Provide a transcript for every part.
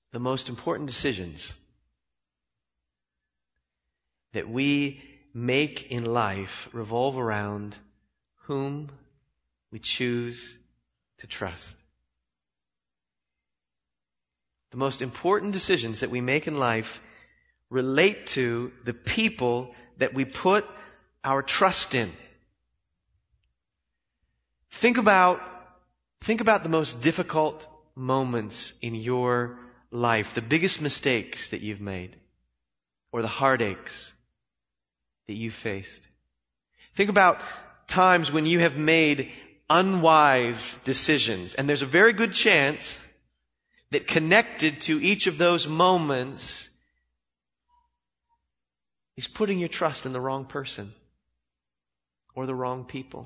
the most important decisions that we make in life revolve around whom we choose to trust. The most important decisions that we make in life relate to the people that we put our trust in. Think about the most difficult moments in your life, the biggest mistakes that you've made, or the heartaches that you've faced. Think about times when you have made unwise decisions, and there's a very good chance that connected to each of those moments is putting your trust in the wrong person or the wrong people.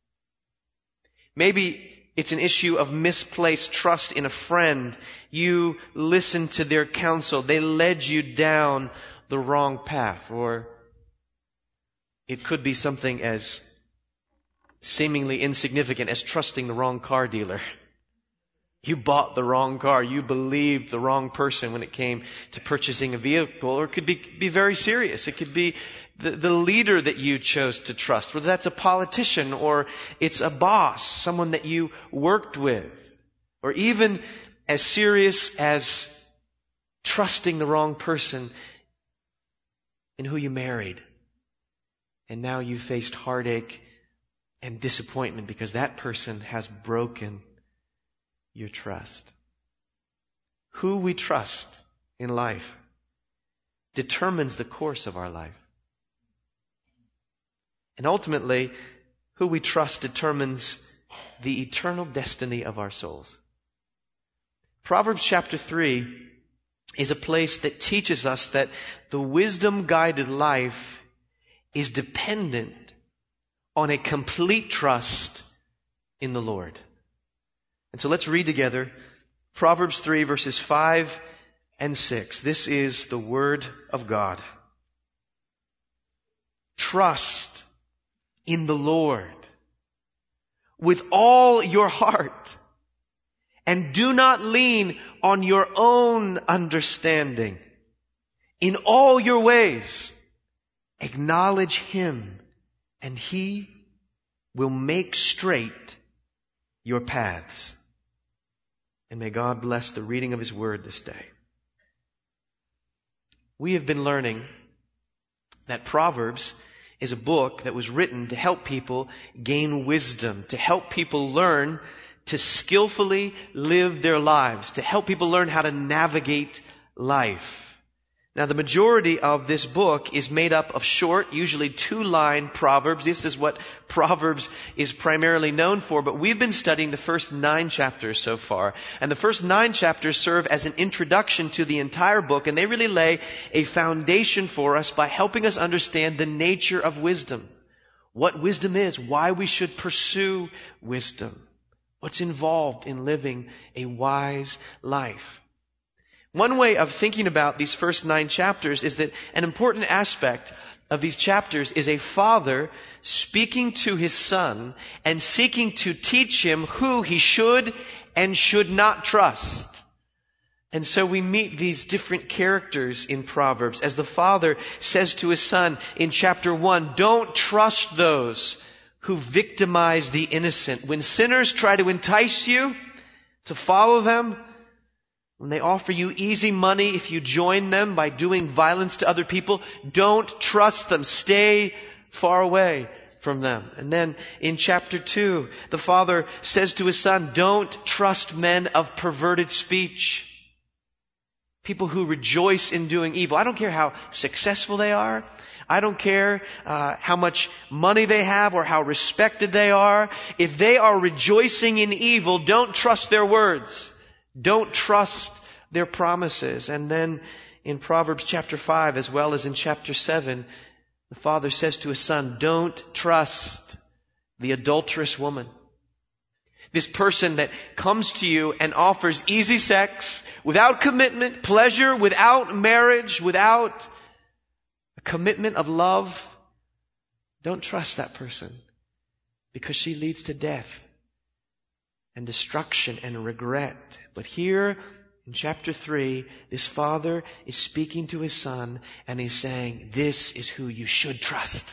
Maybe it's an issue of misplaced trust in a friend. You listened to their counsel. They led you down the wrong path. Or it could be something as seemingly insignificant as trusting the wrong car dealer. You bought the wrong car. You believed the wrong person when it came to purchasing a vehicle. Or it could be very serious. It could be the leader that you chose to trust, whether that's a politician or it's a boss, someone that you worked with, or even as serious as trusting the wrong person in who you married. And now you faced heartache and disappointment because that person has broken your trust. Who we trust in life determines the course of our life. And ultimately, who we trust determines the eternal destiny of our souls. Proverbs chapter 3 is a place that teaches us that the wisdom-guided life is dependent on a complete trust in the Lord. And so let's read together Proverbs 3 verses 5 and 6. This is the Word of God. Trust in the Lord with all your heart, and do not lean on your own understanding. In all your ways, acknowledge Him, and He will make straight your paths. And may God bless the reading of His Word this day. We have been learning that Proverbs is a book that was written to help people gain wisdom, to help people learn to skillfully live their lives, to help people learn how to navigate life. Now, the majority of this book is made up of short, usually 2-line proverbs. This is what Proverbs is primarily known for, but we've been studying the first 9 chapters so far. And the first 9 chapters serve as an introduction to the entire book, and they really lay a foundation for us by helping us understand the nature of wisdom. What wisdom is, why we should pursue wisdom, what's involved in living a wise life. One way of thinking about these first 9 chapters is that an important aspect of these chapters is a father speaking to his son and seeking to teach him who he should and should not trust. And so we meet these different characters in Proverbs as the father says to his son in chapter 1, don't trust those who victimize the innocent. When sinners try to entice you to follow them, when they offer you easy money if you join them by doing violence to other people, don't trust them. Stay far away from them. And then in chapter 2, the father says to his son, don't trust men of perverted speech. People who rejoice in doing evil. I don't care how successful they are. I don't care how much money they have or how respected they are. If they are rejoicing in evil, don't trust their words. Don't trust their promises. And then in Proverbs chapter 5 as well as in chapter 7, the father says to his son, don't trust the adulterous woman. This person that comes to you and offers easy sex without commitment, pleasure without marriage, without a commitment of love. Don't trust that person because she leads to death and destruction and regret. But here In chapter 3, this father is speaking to his son and he's saying, this is who you should trust.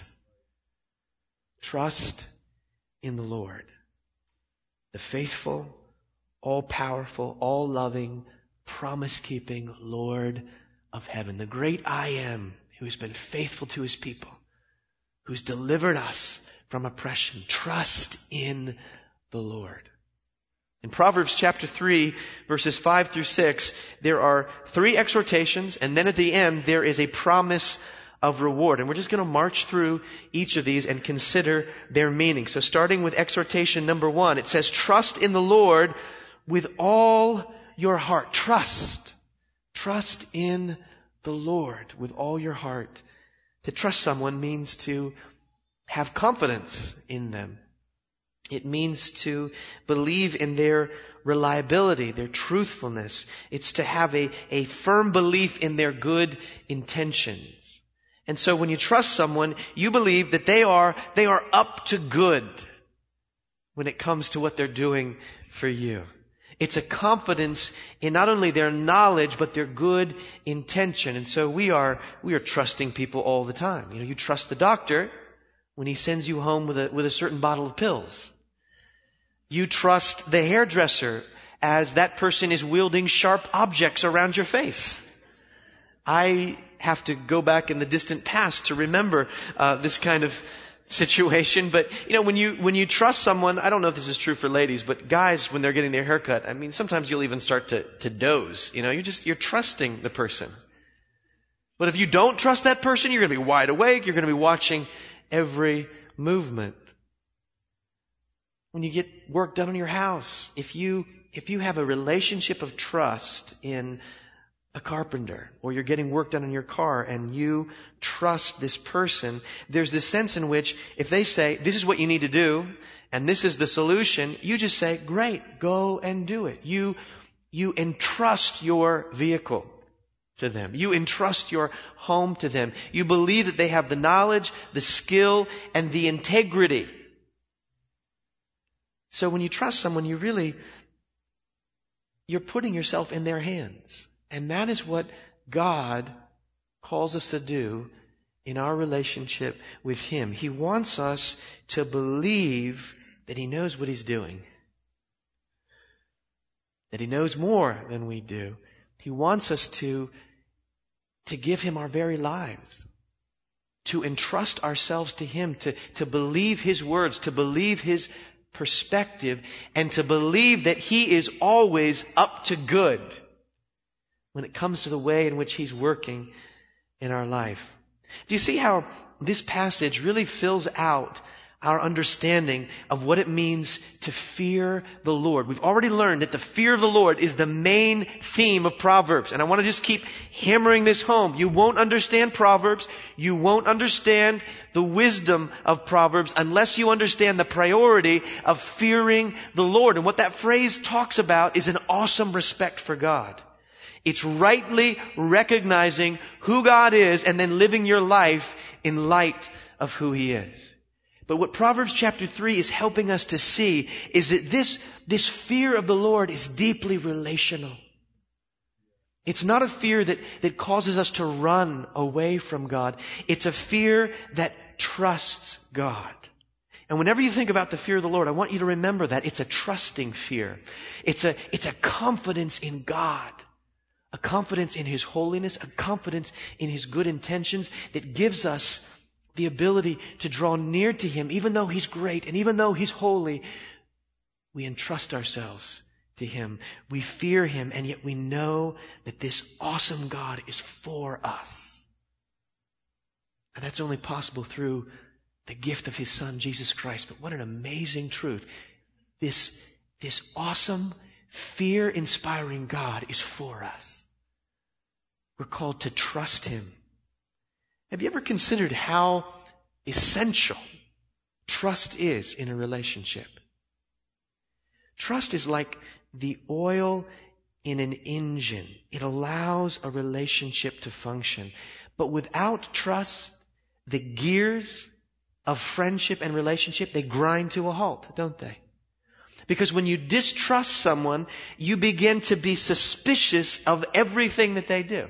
Trust in the Lord, the faithful, all-powerful, all-loving, promise-keeping Lord of heaven, the great I Am, who has been faithful to his people, who's delivered us from oppression. Trust in the Lord. In Proverbs chapter 3, verses 5 through 6, there are 3 exhortations, and then at the end there is a promise of reward. And we're just going to march through each of these and consider their meaning. So starting with exhortation number 1, it says, trust in the Lord with all your heart. Trust. Trust in the Lord with all your heart. To trust someone means to have confidence in them. It means to believe in their reliability, their truthfulness. It's to have a firm belief in their good intentions. And so when you trust someone, you believe that they are up to good when it comes to what they're doing for you. It's a confidence in not only their knowledge, but their good intention. And so we are trusting people all the time. You trust the doctor when he sends you home with a certain bottle of pills. You trust the hairdresser as that person is wielding sharp objects around your face. I have to go back in the distant past to remember this kind of situation. But when you trust someone, I don't know if this is true for ladies, but guys, when they're getting their haircut, sometimes you'll even start to doze. You're trusting the person. But if you don't trust that person, you're going to be wide awake. You're going to be watching every movement. When you get work done on your house, if you have a relationship of trust in a carpenter, or you're getting work done in your car and you trust this person, there's this sense in which if they say, this is what you need to do, and this is the solution, you just say, great, go and do it. You entrust your vehicle to them. You entrust your home to them. You believe that they have the knowledge, the skill, and the integrity. So when you trust someone, you're putting yourself in their hands. And that is what God calls us to do in our relationship with Him. He wants us to believe that He knows what He's doing. That He knows more than we do. He wants us to give Him our very lives. To entrust ourselves to Him. To believe His words. To believe His perspective. And to believe that He is always up to good when it comes to the way in which He's working in our life. Do you see how this passage really fills out our understanding of what it means to fear the Lord? We've already learned that the fear of the Lord is the main theme of Proverbs. And I want to just keep hammering this home. You won't understand Proverbs. You won't understand the wisdom of Proverbs unless you understand the priority of fearing the Lord. And what that phrase talks about is an awesome respect for God. It's rightly recognizing who God is and then living your life in light of who He is. But what Proverbs chapter 3 is helping us to see is that this fear of the Lord is deeply relational. It's not a fear that causes us to run away from God. It's a fear that trusts God. And whenever you think about the fear of the Lord, I want you to remember that it's a trusting fear. It's a confidence in God. A confidence in His holiness, a confidence in His good intentions that gives us the ability to draw near to Him. Even though He's great and even though He's holy, we entrust ourselves to Him. We fear Him, and yet we know that this awesome God is for us. And that's only possible through the gift of His Son, Jesus Christ. But what an amazing truth. This awesome, fear-inspiring God is for us. We're called to trust Him. Have you ever considered how essential trust is in a relationship? Trust is like the oil in an engine. It allows a relationship to function. But without trust, the gears of friendship and relationship, they grind to a halt, don't they? Because when you distrust someone, you begin to be suspicious of everything that they do.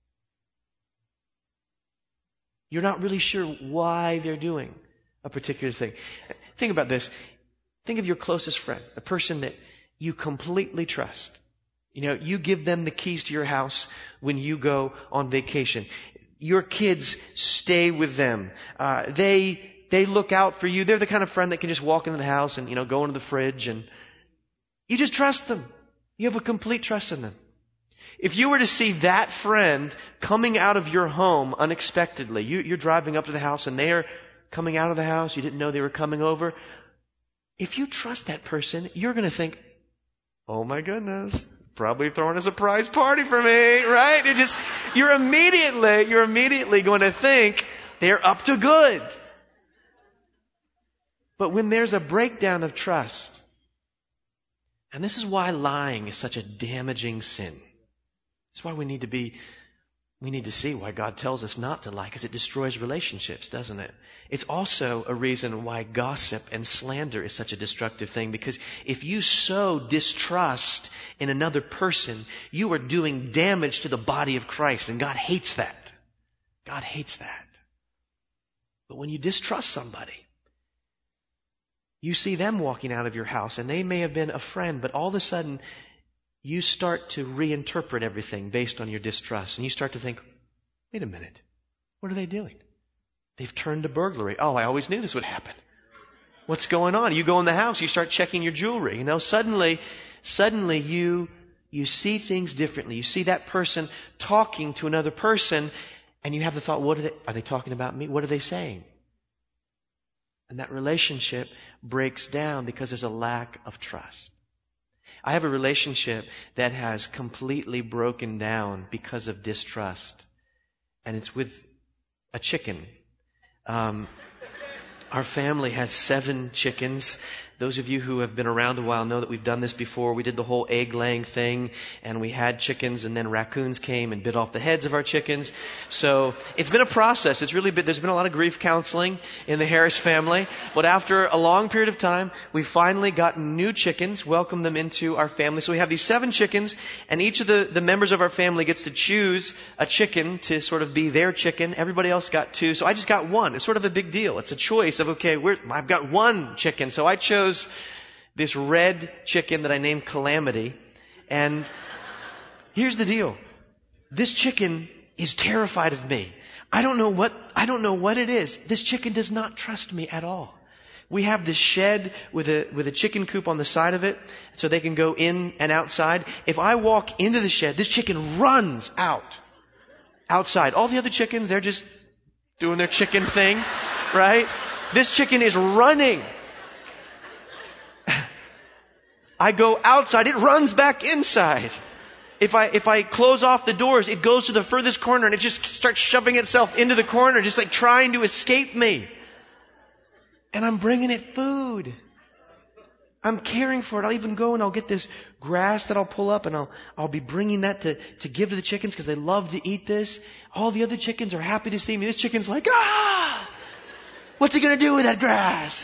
You're not really sure why they're doing a particular thing. Think about this. Think of your closest friend, a person that you completely trust. You give them the keys to your house when you go on vacation. Your kids stay with them. They look out for you. They're the kind of friend that can just walk into the house and, go into the fridge, and you just trust them. You have a complete trust in them. If you were to see that friend coming out of your home unexpectedly, you're driving up to the house and they're coming out of the house, you didn't know they were coming over. If you trust that person, you're going to think, oh my goodness, probably throwing a surprise party for me, right? You're immediately going to think they're up to good. But when there's a breakdown of trust, and this is why lying is such a damaging sin. That's why we need to see why God tells us not to lie, because it destroys relationships, doesn't it? It's also a reason why gossip and slander is such a destructive thing, because if you sow distrust in another person, you are doing damage to the body of Christ, and God hates that. God hates that. But when you distrust somebody, you see them walking out of your house, and they may have been a friend, but all of a sudden, you start to reinterpret everything based on your distrust. And you start to think, wait a minute, what are they doing? They've turned to burglary. Oh, I always knew this would happen. What's going on? You go in the house, you start checking your jewelry. Suddenly you see things differently. You see that person talking to another person, and you have the thought, are they talking about me? What are they saying? And that relationship breaks down because there's a lack of trust. I have a relationship that has completely broken down because of distrust. And it's with a chicken. Our family has 7 chickens. Those of you who have been around a while know that we've done this before. We did the whole egg-laying thing, and we had chickens, and then raccoons came and bit off the heads of our chickens. So it's been a process. There's been a lot of grief counseling in the Harris family. But after a long period of time, we finally got new chickens, welcomed them into our family. So we have these 7 chickens, and each of the members of our family gets to choose a chicken to sort of be their chicken. Everybody else got 2, so I just got 1. It's sort of a big deal. It's a choice of, I've got 1 chicken. So I chose this red chicken that I named Calamity. And here's the deal. This chicken is terrified of me. I don't know what it is. This chicken does not trust me at all. We have this shed with a chicken coop on the side of it so they can go in and outside. If I walk into the shed, this chicken runs outside. All the other chickens, they're just doing their chicken thing, right? This chicken is running. I go outside, it runs back inside. If I close off the doors, it goes to the furthest corner and it just starts shoving itself into the corner, just like trying to escape me. And I'm bringing it food. I'm caring for it. I'll even go and I'll get this grass that I'll pull up, and I'll be bringing that to give to the chickens because they love to eat this. All the other chickens are happy to see me. This chicken's like, what's he going to do with that grass?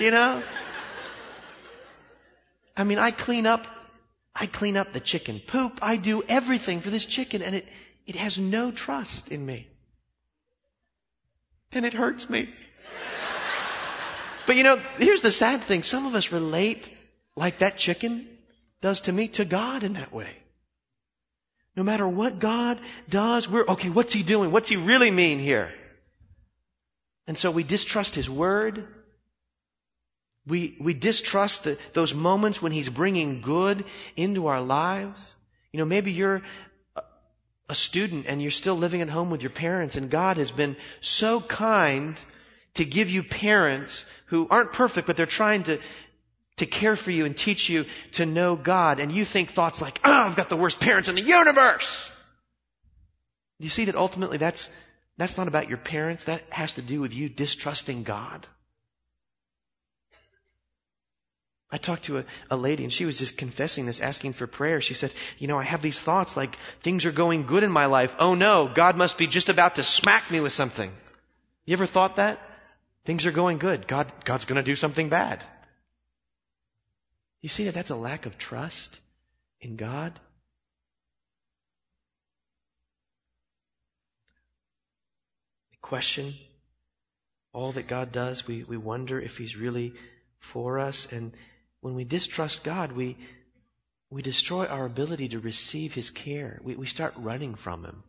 I mean, I clean up the chicken poop. I do everything for this chicken, and it has no trust in me. And it hurts me. But here's the sad thing. Some of us relate like that chicken does to me to God in that way. No matter what God does, what's He doing? What's He really mean here? And so we distrust His Word. We distrust those moments when He's bringing good into our lives. Maybe you're a student and you're still living at home with your parents, and God has been so kind to give you parents who aren't perfect, but they're trying to care for you and teach you to know God. And you think thoughts like, I've got the worst parents in the universe. You see that ultimately that's not about your parents. That has to do with you distrusting God. I talked to a lady, and she was just confessing this, asking for prayer. She said, I have these thoughts like things are going good in my life. Oh no, God must be just about to smack me with something. You ever thought that? Things are going good. God's going to do something bad. You see that that's a lack of trust in God? We question all that God does. We wonder if He's really for us. And when we distrust God, we destroy our ability to receive His care. We start running from Him.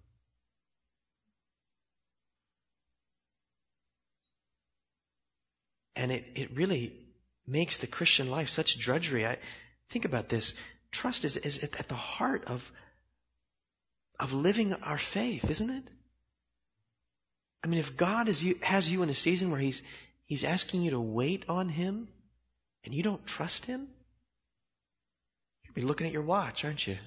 And it really makes the Christian life such drudgery. Think about this. Trust is at the heart of living our faith, isn't it? I mean, if God has you in a season where He's asking you to wait on Him and you don't trust Him, you'll be looking at your watch, aren't you?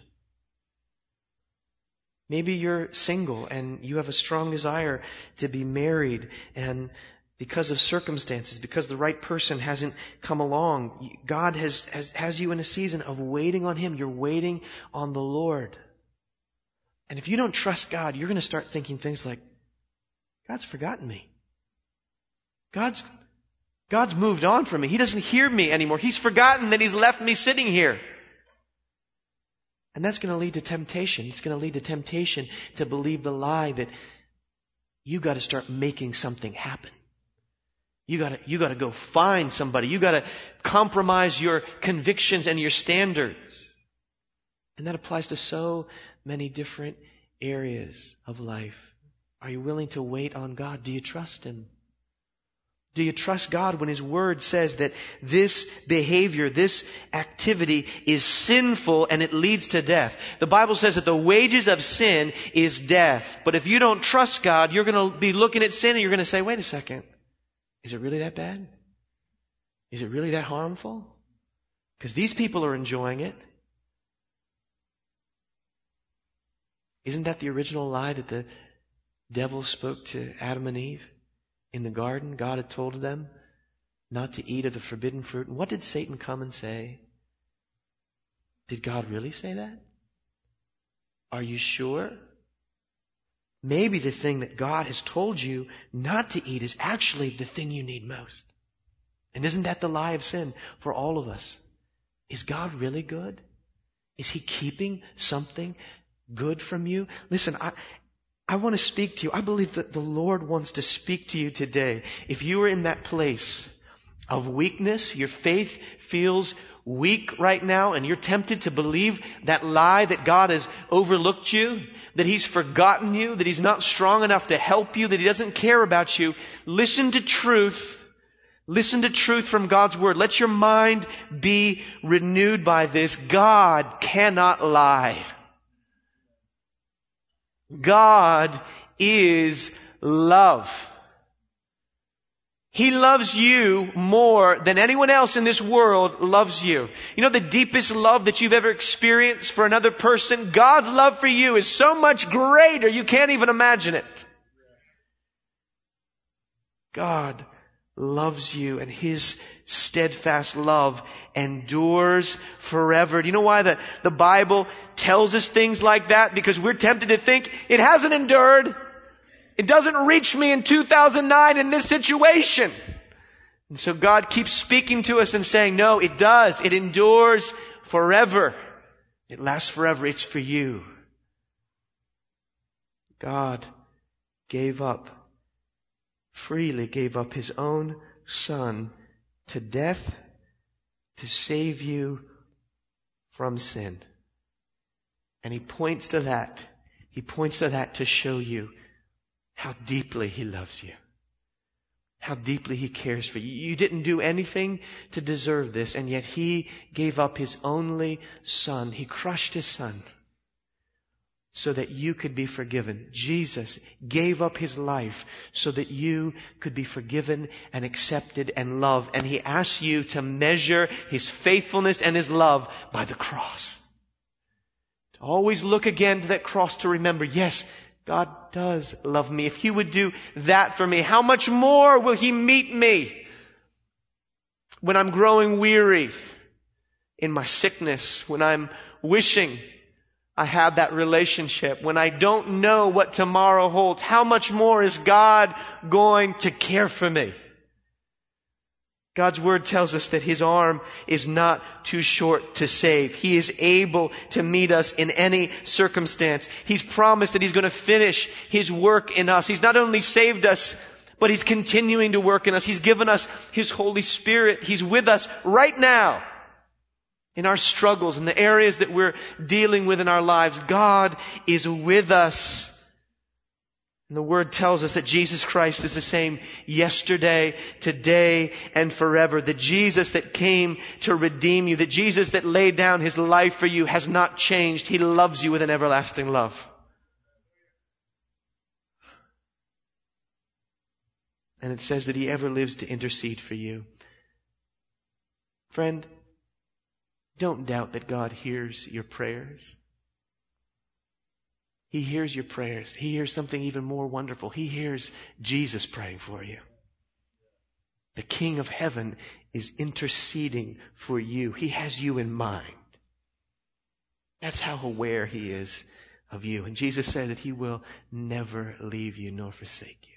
Maybe you're single and you have a strong desire to be married, and because of circumstances, because the right person hasn't come along, God has you in a season of waiting on Him. You're waiting on the Lord. And if you don't trust God, you're going to start thinking things like, God's forgotten me. God's moved on from me. He doesn't hear me anymore. He's forgotten that He's left me sitting here. And that's going to lead to temptation. It's going to lead to temptation to believe the lie that you got to start making something happen. You got to go find somebody. You got to compromise your convictions and your standards. And that applies to so many different areas of life. Are you willing to wait on God? Do you trust Him? Do you trust God when His Word says that this behavior, this activity is sinful and it leads to death? The Bible says that the wages of sin is death. But if you don't trust God, you're going to be looking at sin and you're going to say, wait a second. Is it really that bad? Is it really that harmful? Because these people are enjoying it. Isn't that the original lie that the devil spoke to Adam and Eve in the garden? God had told them not to eat of the forbidden fruit. And what did Satan come and say? Did God really say that? Are you sure? Maybe the thing that God has told you not to eat is actually the thing you need most. And isn't that the lie of sin for all of us? Is God really good? Is He keeping something good from you? Listen, I want to speak to you. I believe that the Lord wants to speak to you today. If you are in that place of weakness, your faith feels weak right now, and you're tempted to believe that lie that God has overlooked you, that He's forgotten you, that He's not strong enough to help you, that He doesn't care about you, listen to truth. Listen to truth from God's Word. Let your mind be renewed by this. God cannot lie. God is love. He loves you more than anyone else in this world loves you. You know the deepest love that you've ever experienced for another person? God's love for you is so much greater, you can't even imagine it. God loves you, and His steadfast love endures forever. Do you know why the Bible tells us things like that? Because we're tempted to think it hasn't endured. It doesn't reach me in 2009 in this situation. And so God keeps speaking to us and saying, no, it does. It endures forever. It lasts forever. It's for you. God freely gave up His own Son to death to save you from sin. And He points to that. He points to that to show you how deeply He loves you. How deeply He cares for you. You didn't do anything to deserve this, and yet He gave up His only Son. He crushed His Son so that you could be forgiven. Jesus gave up His life so that you could be forgiven and accepted and loved. And He asks you to measure His faithfulness and His love by the cross. To always look again to that cross to remember, yes, God does love me. If He would do that for me, how much more will He meet me when I'm growing weary in my sickness, when I'm wishing I had that relationship, when I don't know what tomorrow holds? How much more is God going to care for me? God's Word tells us that His arm is not too short to save. He is able to meet us in any circumstance. He's promised that He's going to finish His work in us. He's not only saved us, but He's continuing to work in us. He's given us His Holy Spirit. He's with us right now in our struggles, in the areas that we're dealing with in our lives. God is with us. And the Word tells us that Jesus Christ is the same yesterday, today, and forever. The Jesus that came to redeem you, the Jesus that laid down His life for you has not changed. He loves you with an everlasting love. And it says that He ever lives to intercede for you. Friend, don't doubt that God hears your prayers. He hears your prayers. He hears something even more wonderful. He hears Jesus praying for you. The King of Heaven is interceding for you. He has you in mind. That's how aware He is of you. And Jesus said that He will never leave you nor forsake you.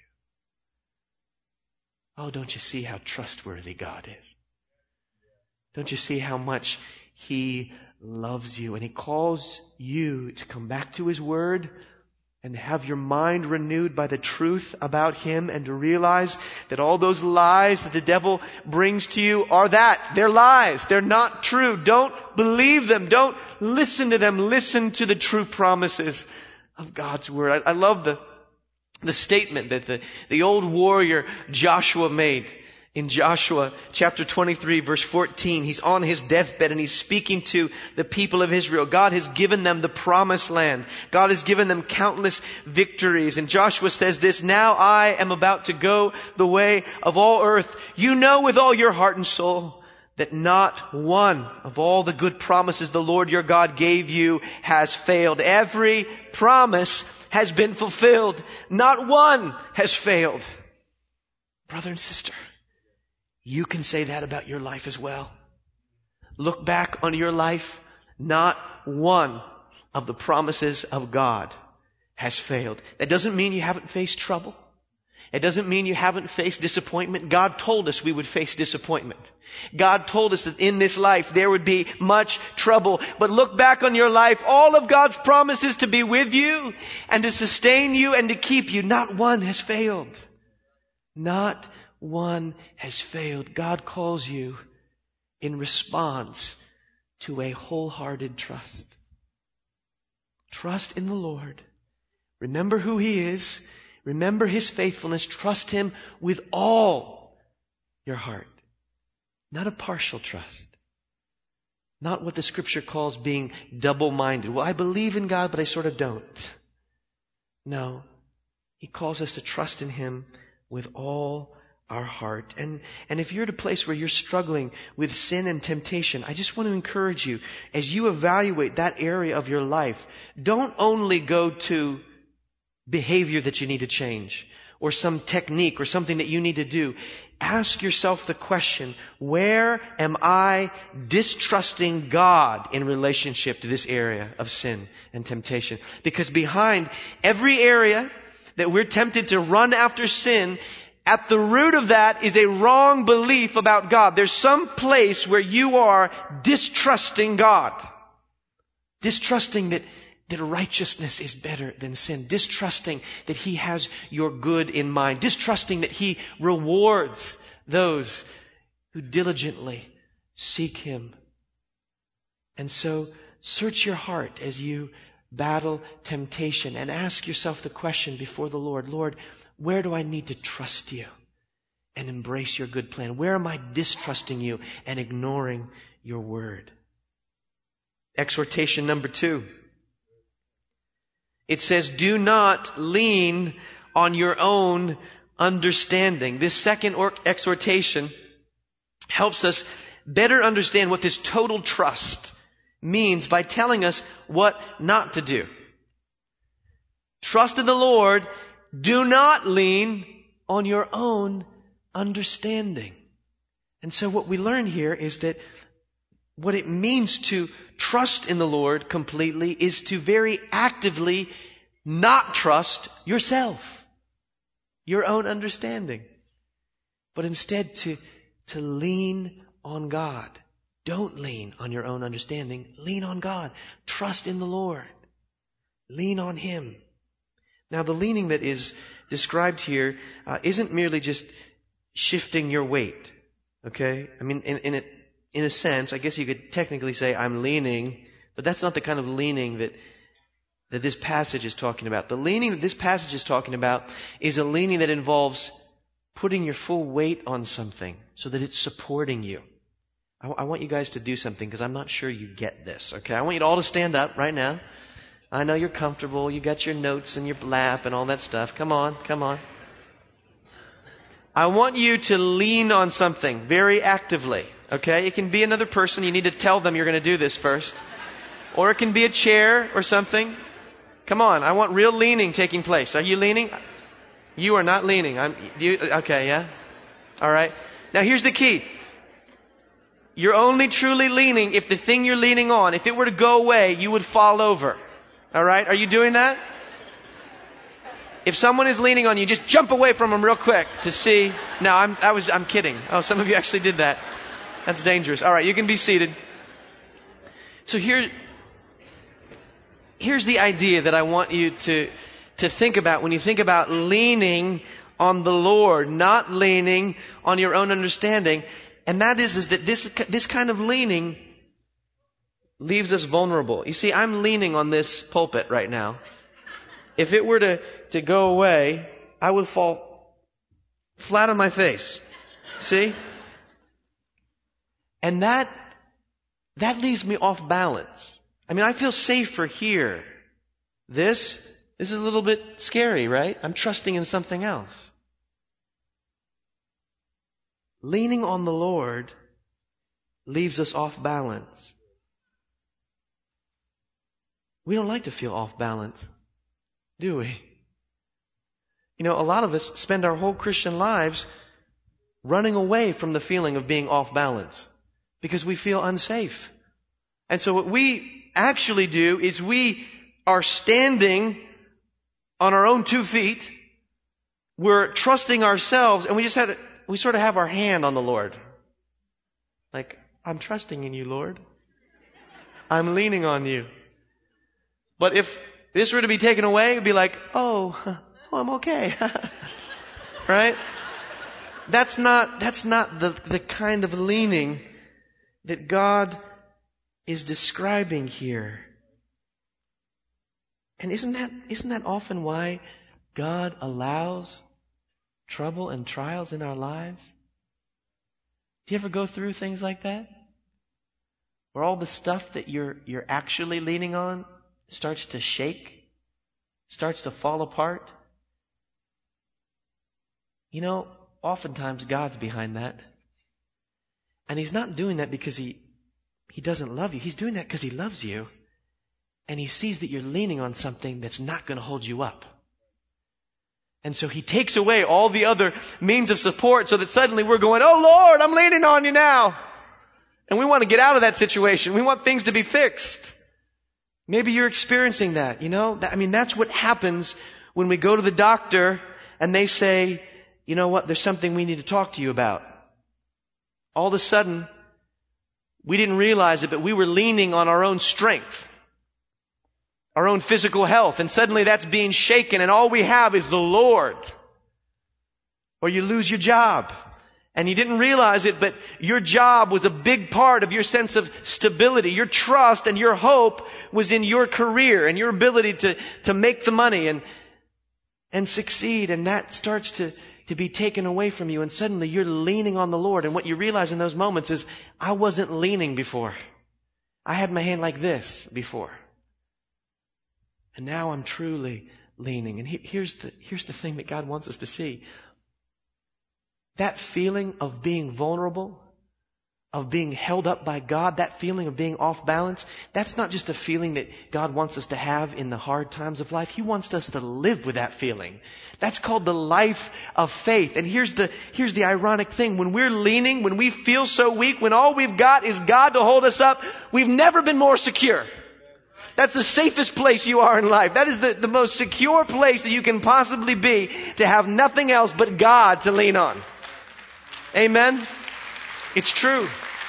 Oh, don't you see how trustworthy God is? Don't you see how much He loves you? And He calls you to come back to His Word and have your mind renewed by the truth about Him, and to realize that all those lies that the devil brings to you are that. They're lies. They're not true. Don't believe them. Don't listen to them. Listen to the true promises of God's Word. I love the statement that the old warrior Joshua made. In Joshua chapter 23 verse 14, he's on his deathbed and he's speaking to the people of Israel. God has given them the promised land. God has given them countless victories. And Joshua says this, "Now I am about to go the way of all earth. You know with all your heart and soul that not one of all the good promises the Lord your God gave you has failed. Every promise has been fulfilled. Not one has failed." Brother and sister, you can say that about your life as well. Look back on your life. Not one of the promises of God has failed. That doesn't mean you haven't faced trouble. It doesn't mean you haven't faced disappointment. God told us we would face disappointment. God told us that in this life there would be much trouble. But look back on your life. All of God's promises to be with you and to sustain you and to keep you. Not one has failed. Not one has failed. God calls you in response to a wholehearted trust. Trust in the Lord. Remember who He is. Remember His faithfulness. Trust Him with all your heart. Not a partial trust. Not what the Scripture calls being double-minded. Well, I believe in God, but I sort of don't. No. He calls us to trust in Him with all our heart. And if you're at a place where you're struggling with sin and temptation, I just want to encourage you, as you evaluate that area of your life, don't only go to behavior that you need to change, or some technique, or something that you need to do. Ask yourself the question, where am I distrusting God in relationship to this area of sin and temptation? Because behind every area that we're tempted to run after sin, at the root of that is a wrong belief about God. There's some place where you are distrusting God. Distrusting that righteousness is better than sin. Distrusting that He has your good in mind. Distrusting that He rewards those who diligently seek Him. And so, search your heart as you battle temptation and ask yourself the question before the Lord, Lord, where do I need to trust You and embrace Your good plan? Where am I distrusting You and ignoring Your word? Exhortation number 2. It says, do not lean on your own understanding. This second exhortation helps us better understand what this total trust means by telling us what not to do. Trust in the Lord. Do not lean on your own understanding. And so what we learn here is that what it means to trust in the Lord completely is to very actively not trust yourself, your own understanding, but instead to to lean on God. Don't lean on your own understanding. Lean on God. Trust in the Lord. Lean on Him. Now, the leaning that is described here isn't merely just shifting your weight. Okay? I mean, in a sense, I guess you could technically say, I'm leaning, but that's not the kind of leaning that this passage is talking about. The leaning that this passage is talking about is a leaning that involves putting your full weight on something so that it's supporting you. I want you guys to do something because I'm not sure you get this, okay? I want you all to stand up right now. I know you're comfortable. You got your notes in your lap and all that stuff. Come on, come on. I want you to lean on something very actively, okay? It can be another person. You need to tell them you're going to do this first. Or it can be a chair or something. Come on, I want real leaning taking place. Are you leaning? You are not leaning. Okay, yeah? All right. Now here's the key. You're only truly leaning if the thing you're leaning on, if it were to go away, you would fall over. All right? Are you doing that? If someone is leaning on you, just jump away from them real quick to see. No, I'm kidding. Oh, some of you actually did that. That's dangerous. All right, you can be seated. So here's the idea that I want you to think about when you think about leaning on the Lord, not leaning on your own understanding. And that is that this kind of leaning leaves us vulnerable. You see, I'm leaning on this pulpit right now. If it were to go away, I would fall flat on my face. See? And that leaves me off balance. I mean, I feel safer here. This is a little bit scary, right? I'm trusting in something else. Leaning on the Lord leaves us off balance. We don't like to feel off balance, do we? You know, a lot of us spend our whole Christian lives running away from the feeling of being off balance because we feel unsafe. And so what we actually do is we are standing on our own 2 feet. We're trusting ourselves, and we sort of have our hand on the Lord. Like, I'm trusting in you, Lord. I'm leaning on you. But if this were to be taken away, it'd be like, oh, I'm okay. Right? That's not the kind of leaning that God is describing here. And isn't that often why God allows trouble and trials in our lives? Do you ever go through things like that? Where all the stuff that you're actually leaning on starts to shake, starts to fall apart? You know, oftentimes God's behind that. And He's not doing that because He doesn't love you. He's doing that because He loves you. And He sees that you're leaning on something that's not going to hold you up. And so He takes away all the other means of support so that suddenly we're going, oh Lord, I'm leaning on you now. And we want to get out of that situation. We want things to be fixed. Maybe you're experiencing that, you know? I mean, that's what happens when we go to the doctor and they say, you know what, there's something we need to talk to you about. All of a sudden, we didn't realize it, but we were leaning on our own strength, our own physical health, and suddenly that's being shaken, and all we have is the Lord. Or you lose your job, and you didn't realize it, but your job was a big part of your sense of stability. Your trust and your hope was in your career and your ability to make the money and succeed, and that starts to be taken away from you, and suddenly you're leaning on the Lord, and what you realize in those moments is, I wasn't leaning before. I had my hand like this before. And now I'm truly leaning. And here's the thing that God wants us to see. That feeling of being vulnerable, of being held up by God, that feeling of being off balance, that's not just a feeling that God wants us to have in the hard times of life. He wants us to live with that feeling. That's called the life of faith. And here's the ironic thing. When we're leaning, when we feel so weak, when all we've got is God to hold us up, we've never been more secure. That's the safest place you are in life. That is the most secure place that you can possibly be, to have nothing else but God to lean on. Amen? It's true.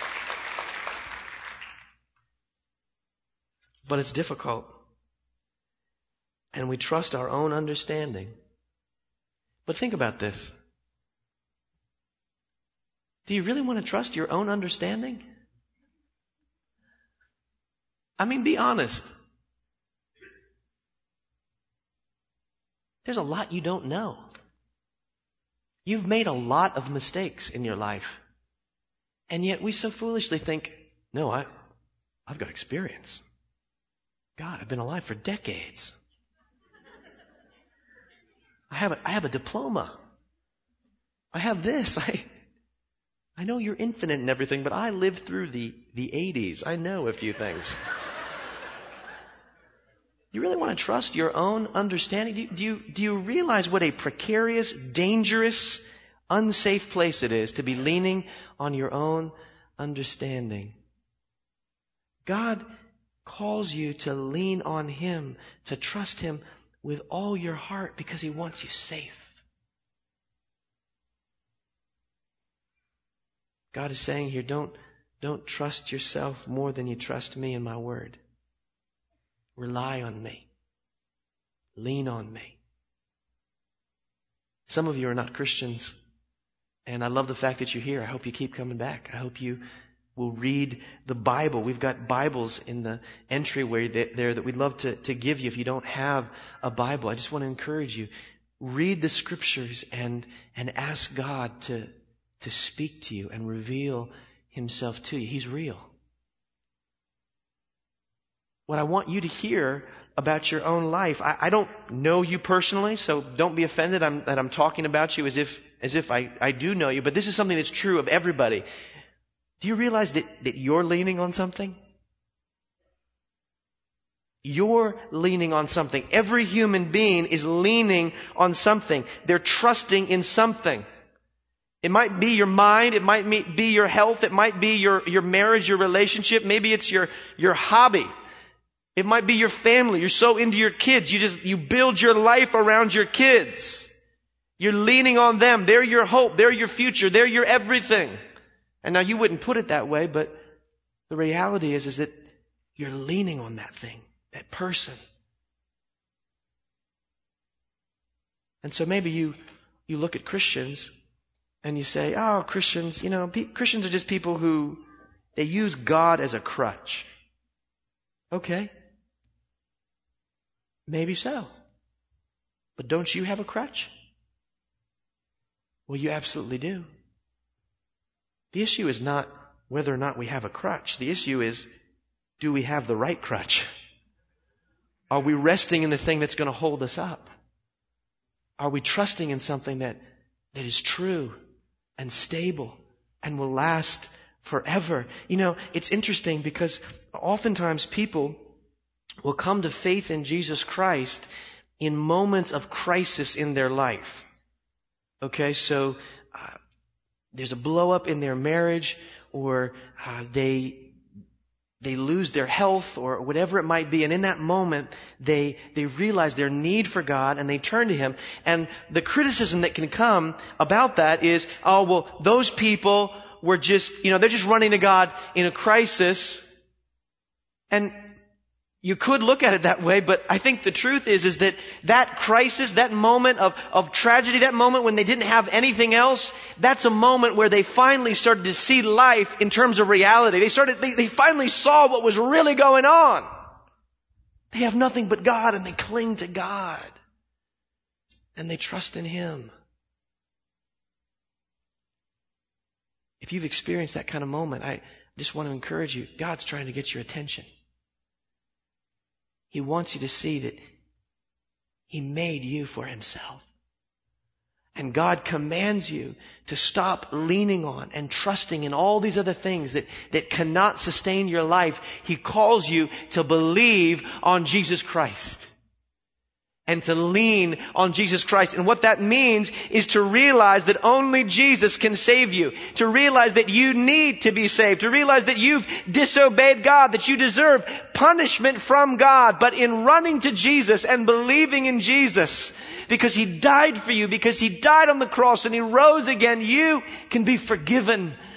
But it's difficult. And we trust our own understanding. But think about this. Do you really want to trust your own understanding? I mean, be honest. There's a lot you don't know. You've made a lot of mistakes in your life. And yet we so foolishly think, no, I've got experience. God, I've been alive for decades. I have a diploma. I have this. I know you're infinite and everything, but I lived through the 80s. I know a few things. You really want to trust your own understanding? Do you realize what a precarious, dangerous, unsafe place it is to be leaning on your own understanding? God calls you to lean on Him, to trust Him with all your heart because He wants you safe. God is saying here, don't trust yourself more than you trust me and my word. Rely on me. Lean on me. Some of you are not Christians, and I love the fact that you're here. I hope you keep coming back. I hope you will read the Bible. We've got Bibles in the entryway there that we'd love to give you if you don't have a Bible. I just want to encourage you. Read the Scriptures and ask God to speak to you and reveal Himself to you. He's real. What I want you to hear about your own life, I don't know you personally, so don't be offended that I'm talking about you as if I do know you, but this is something that's true of everybody. Do you realize that you're leaning on something? You're leaning on something. Every human being is leaning on something. They're trusting in something. It might be your mind. It might be your health. It might be your marriage, your relationship. Maybe it's your hobby. It might be your family. You're so into your kids. You build your life around your kids. You're leaning on them. They're your hope. They're your future. They're your everything. And now you wouldn't put it that way, but the reality is that you're leaning on that thing, that person. And so maybe you look at Christians and you say, oh, Christians, Christians are just people who, they use God as a crutch. Okay. Maybe so. But don't you have a crutch? Well, you absolutely do. The issue is not whether or not we have a crutch. The issue is, do we have the right crutch? Are we resting in the thing that's going to hold us up? Are we trusting in something that is true and stable and will last forever? It's interesting because oftentimes people will come to faith in Jesus Christ in moments of crisis in their life. Okay, so there's a blow up in their marriage, or they lose their health, or whatever it might be, and in that moment they realize their need for God and they turn to Him. And the criticism that can come about that is, oh well, those people were just, they're just running to God in a crisis. And you could look at it that way, but I think the truth is that crisis, that moment of tragedy, that moment when they didn't have anything else, that's a moment where they finally started to see life in terms of reality. They finally saw what was really going on. They have nothing but God, and they cling to God. And they trust in Him. If you've experienced that kind of moment, I just want to encourage you, God's trying to get your attention. He wants you to see that He made you for Himself. And God commands you to stop leaning on and trusting in all these other things that cannot sustain your life. He calls you to believe on Jesus Christ. And to lean on Jesus Christ. And what that means is to realize that only Jesus can save you. To realize that you need to be saved. To realize that you've disobeyed God. That you deserve punishment from God. But in running to Jesus and believing in Jesus, because He died for you, because He died on the cross and He rose again, you can be forgiven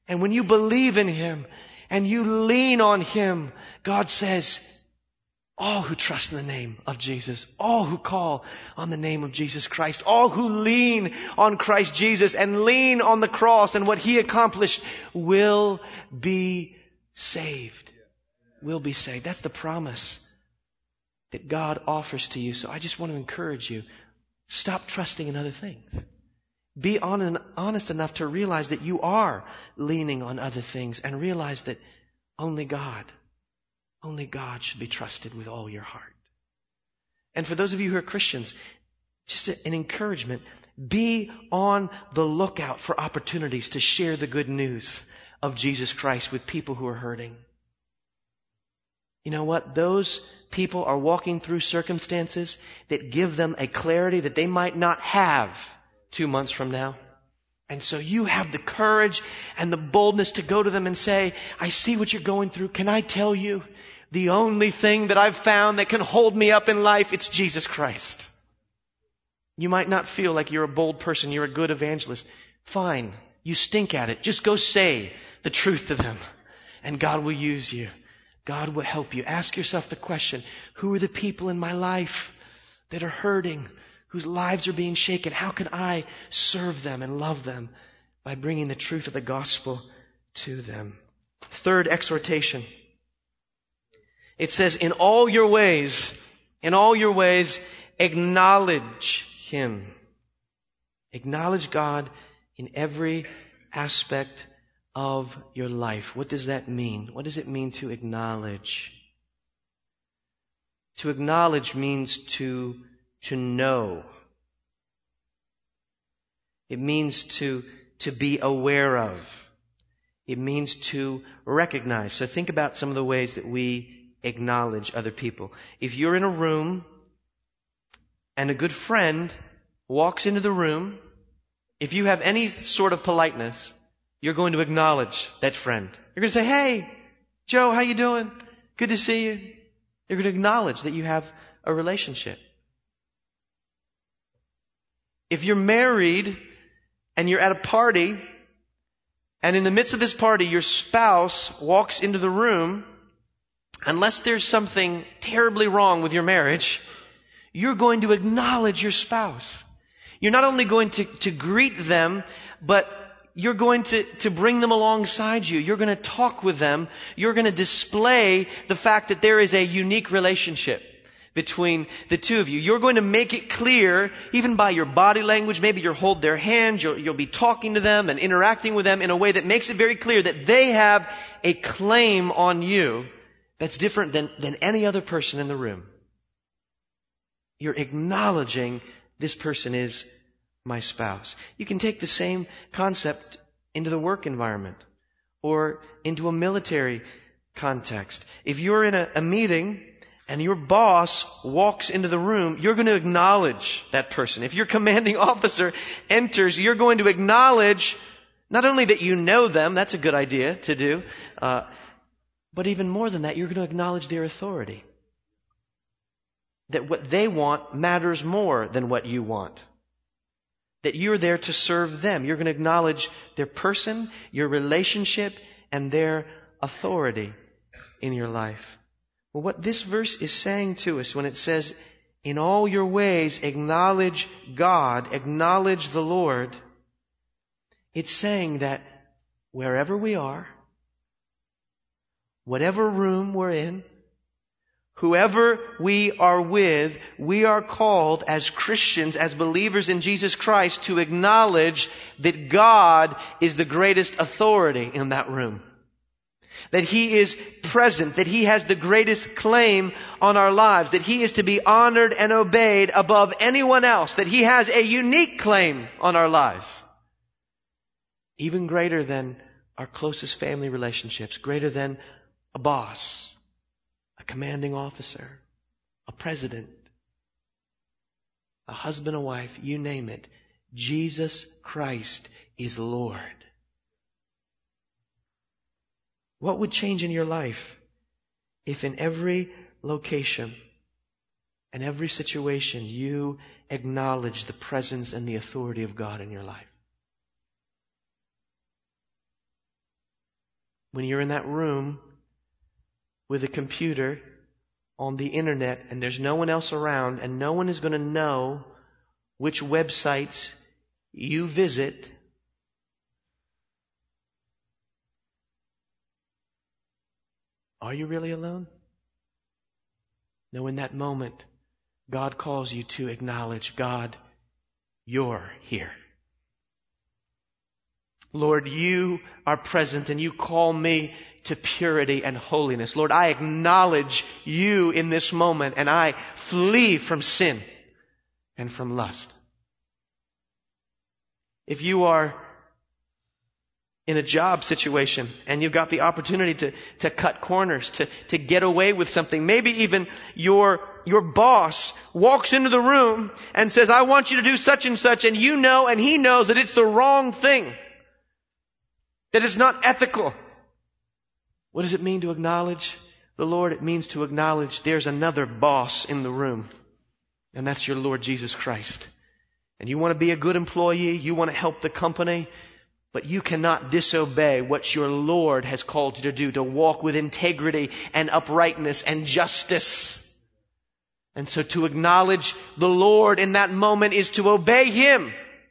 And when you believe in Him and you lean on Him, God says, all who trust in the name of Jesus, all who call on the name of Jesus Christ, all who lean on Christ Jesus and lean on the cross and what He accomplished will be saved. Will be saved. That's the promise that God offers to you. So I just want to encourage you, stop trusting in other things. Be honest enough to realize that you are leaning on other things and realize that only God should be trusted with all your heart. And for those of you who are Christians, just an encouragement, be on the lookout for opportunities to share the good news of Jesus Christ with people who are hurting. You know what? Those people are walking through circumstances that give them a clarity that they might not have 2 months from now. And so you have the courage and the boldness to go to them and say, I see what you're going through. Can I tell you the only thing that I've found that can hold me up in life? It's Jesus Christ. You might not feel like you're a bold person. You're a good evangelist. Fine. You stink at it. Just go say the truth to them and God will use you. God will help you. Ask yourself the question, who are the people in my life that are hurting, whose lives are being shaken? How can I serve them and love them? By bringing the truth of the gospel to them. Third exhortation. It says, in all your ways, acknowledge Him. Acknowledge God in every aspect of your life. What does that mean? What does it mean to acknowledge? To acknowledge means to know. It means to be aware of. It means to recognize. So think about some of the ways that we acknowledge other people. If you're in a room and a good friend walks into the room, if you have any sort of politeness, you're going to acknowledge that friend. You're going to say, hey, Joe, how you doing? Good to see you. You're going to acknowledge that you have a relationship. If you're married and you're at a party, and in the midst of this party, your spouse walks into the room, unless there's something terribly wrong with your marriage, you're going to acknowledge your spouse. You're not only going to greet them, but you're going to bring them alongside you. You're going to talk with them. You're going to display the fact that there is a unique relationship between the two of you. You're going to make it clear, even by your body language. Maybe you'll hold their hand. You'll be talking to them and interacting with them in a way that makes it very clear that they have a claim on you that's different than any other person in the room. You're acknowledging this person is my spouse. You can take the same concept into the work environment or into a military context. If you're in a meeting and your boss walks into the room, you're going to acknowledge that person. If your commanding officer enters, you're going to acknowledge not only that you know them, that's a good idea to do, but even more than that, you're going to acknowledge their authority. That what they want matters more than what you want. That you're there to serve them. You're going to acknowledge their person, your relationship, and their authority in your life. Well, what this verse is saying to us when it says, in all your ways acknowledge God, acknowledge the Lord, it's saying that wherever we are, whatever room we're in, whoever we are with, we are called as Christians, as believers in Jesus Christ, to acknowledge that God is the greatest authority in that room. That He is present, that He has the greatest claim on our lives, that He is to be honored and obeyed above anyone else, that He has a unique claim on our lives. Even greater than our closest family relationships, greater than a boss, a commanding officer, a president, a husband, a wife, you name it. Jesus Christ is Lord. What would change in your life if in every location and every situation you acknowledge the presence and the authority of God in your life? when you're in that room with a computer on the internet and there's no one else around and no one is going to know which websites you visit, are you really alone? No, in that moment, God calls you to acknowledge, God, you're here. Lord, you are present and you call me to purity and holiness. Lord, I acknowledge you in this moment and I flee from sin and from lust. If you are in a job situation and you've got the opportunity to cut corners, to get away with something, maybe even your boss walks into the room and says, I want you to do such and such, and you know and he knows that it's the wrong thing, that it's not ethical. What does it mean to acknowledge the Lord? It means to acknowledge there's another boss in the room, and that's your Lord Jesus Christ. And you want to be a good employee, you want to help the company, but you cannot disobey what your Lord has called you to do, to walk with integrity and uprightness and justice. And so to acknowledge the Lord in that moment is to obey Him.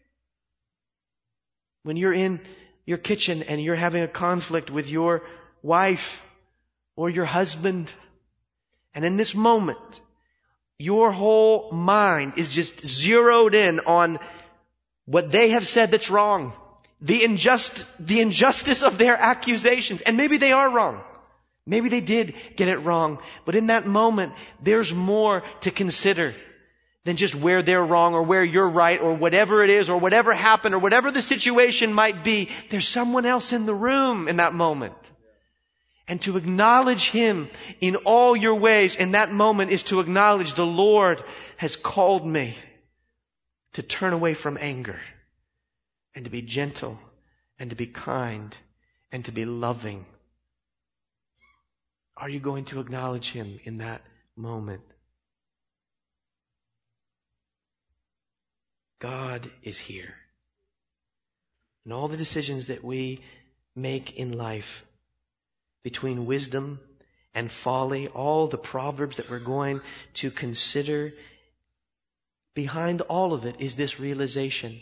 When you're in your kitchen and you're having a conflict with your wife or your husband, and in this moment, your whole mind is just zeroed in on what they have said that's wrong, the injustice of their accusations, and maybe they are wrong. Maybe they did get it wrong, but in that moment, there's more to consider than just where they're wrong or where you're right or whatever it is or whatever happened or whatever the situation might be. There's someone else in the room in that moment. And to acknowledge Him in all your ways in that moment is to acknowledge the Lord has called me to turn away from anger and to be gentle and to be kind and to be loving. Are you going to acknowledge Him in that moment? God is here. And all the decisions that we make in life, between wisdom and folly, all the proverbs that we're going to consider, behind all of it is this realization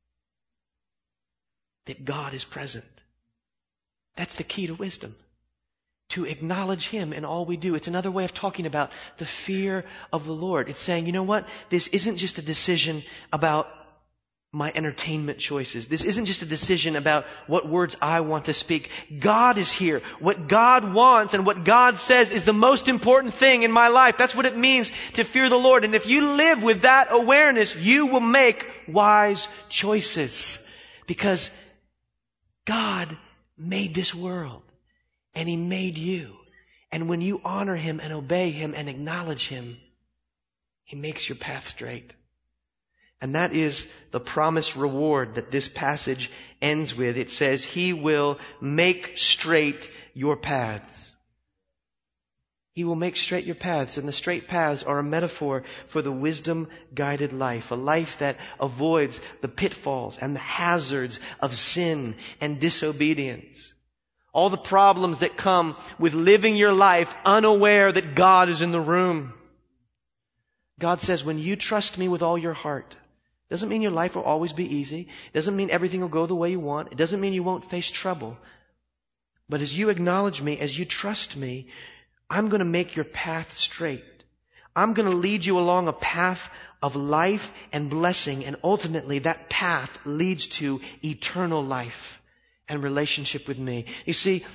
that God is present. That's the key to wisdom. To acknowledge Him in all we do. It's another way of talking about the fear of the Lord. It's saying, you know what? This isn't just a decision about my entertainment choices. This isn't just a decision about what words I want to speak. God is here. What God wants and what God says is the most important thing in my life. That's what it means to fear the Lord. And if you live with that awareness, you will make wise choices. Because God made this world. And He made you. And when you honor Him and obey Him and acknowledge Him, He makes your path straight. And that is the promised reward that this passage ends with. It says, He will make straight your paths. He will make straight your paths. And the straight paths are a metaphor for the wisdom-guided life. A life that avoids the pitfalls and the hazards of sin and disobedience. All the problems that come with living your life unaware that God is in the room. God says, when you trust me with all your heart, doesn't mean your life will always be easy. It doesn't mean everything will go the way you want. It doesn't mean you won't face trouble. But as you acknowledge me, as you trust me, I'm going to make your path straight. I'm going to lead you along a path of life and blessing. And ultimately that path leads to eternal life and relationship with me. You see,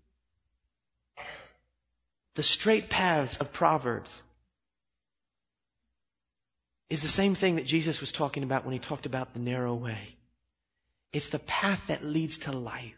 the straight paths of Proverbs is the same thing that Jesus was talking about when He talked about the narrow way. It's the path that leads to life.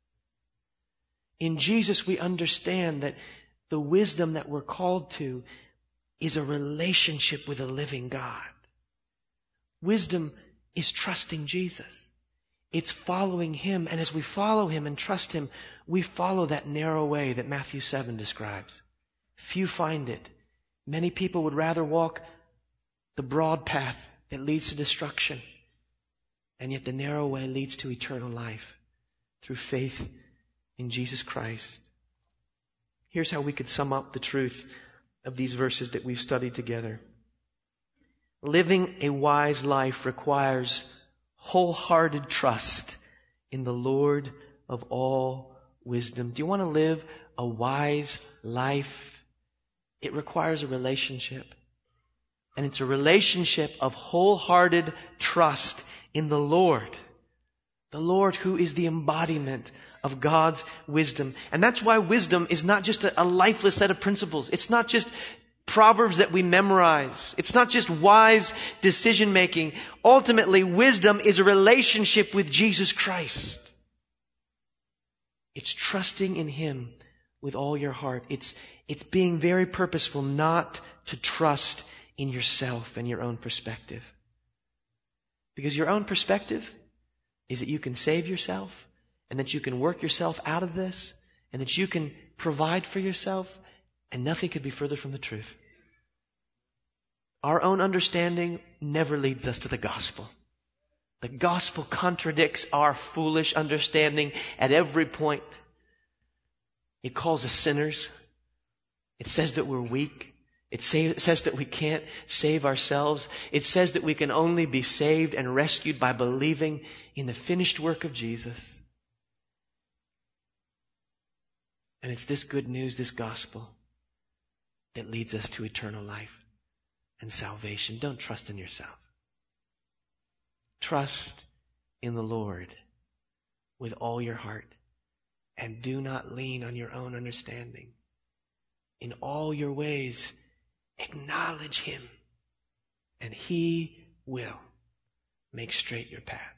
In Jesus, we understand that the wisdom that we're called to is a relationship with a living God. Wisdom is trusting Jesus. It's following Him. And as we follow Him and trust Him, we follow that narrow way that Matthew 7 describes. Few find it. Many people would rather walk the broad path that leads to destruction. And yet the narrow way leads to eternal life through faith in Jesus Christ. Here's how we could sum up the truth of these verses that we've studied together. Living a wise life requires wholehearted trust in the Lord of all wisdom. Do you want to live a wise life? It requires a relationship. And it's a relationship of wholehearted trust in the Lord. The Lord who is the embodiment of God's wisdom. And that's why wisdom is not just a lifeless set of principles. It's not just proverbs that we memorize. It's not just wise decision making. Ultimately, wisdom is a relationship with Jesus Christ. It's trusting in Him with all your heart. It's being very purposeful not to trust in yourself and your own perspective. Because your own perspective is that you can save yourself and that you can work yourself out of this and that you can provide for yourself, and nothing could be further from the truth. Our own understanding never leads us to the gospel. The gospel contradicts our foolish understanding at every point. It calls us sinners. It says that we're weak. It says that we can't save ourselves. It says that we can only be saved and rescued by believing in the finished work of Jesus. And it's this good news, this gospel, that leads us to eternal life and salvation. Don't trust in yourself. Trust in the Lord with all your heart, and do not lean on your own understanding. In all your ways, acknowledge Him, and He will make straight your path.